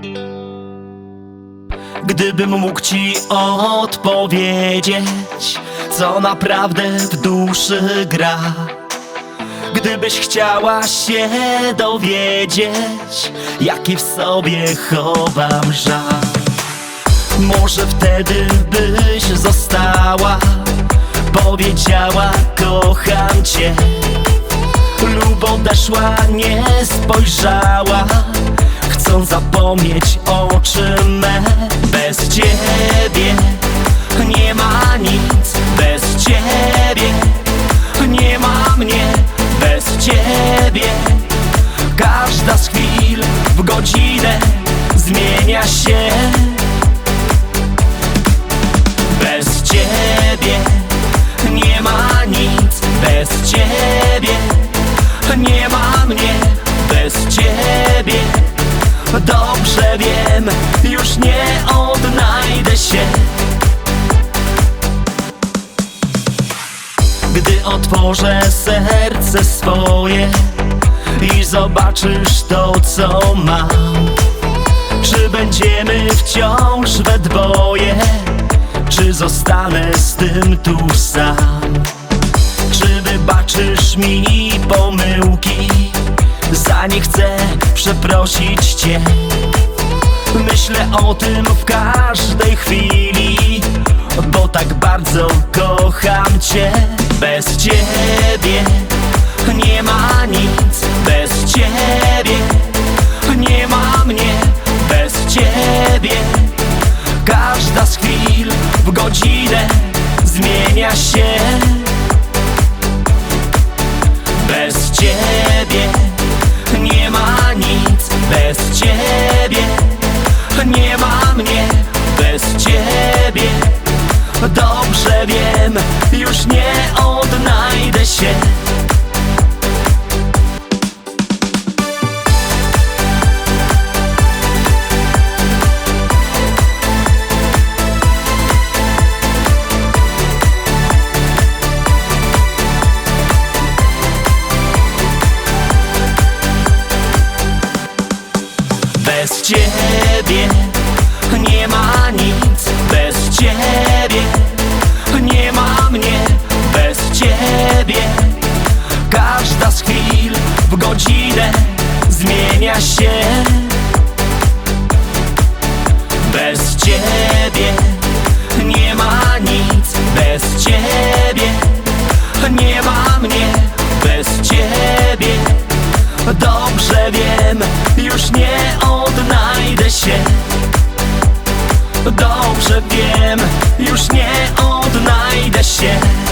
Gdybym mógł ci odpowiedzieć, co naprawdę w duszy gra, gdybyś chciała się dowiedzieć, jaki w sobie chowam żal, może wtedy byś została, powiedziała kocham cię, lub odeszła, nie spojrzała, chcąc zapomnieć oczy me. Bez ciebie nie ma nic, bez ciebie nie ma mnie, bez ciebie każda z chwil w godzinę zmienia się. Bez ciebie nie ma nic, bez ciebie nie ma mnie, bez ciebie dobrze wiem, już nie odnajdę się. Gdy otworzę serce swoje i zobaczysz to, co mam, czy będziemy wciąż we dwoje, czy zostanę z tym tu sam? Czy wybaczysz mi pomyłki, za nie chcę przeprosić cię? Myślę o tym w każdej chwili, bo tak bardzo kocham cię. Bez ciebie nie ma nic, bez ciebie nie ma mnie, bez ciebie każda z chwil w godzinę zmienia się. Bez ciebie nie ma nic, bez ciebie nie ma mnie, bez ciebie dobrze wiem, już nie odnajdę się. Bez ciebie nie ma nic, bez ciebie nie ma mnie, bez ciebie każda z chwil w godzinę zmienia się. Bez ciebie nie ma nic, bez ciebie nie ma mnie, bez ciebie dobrze wiem, już nie odnajdę się. Dobrze wiem, już nie odnajdę się.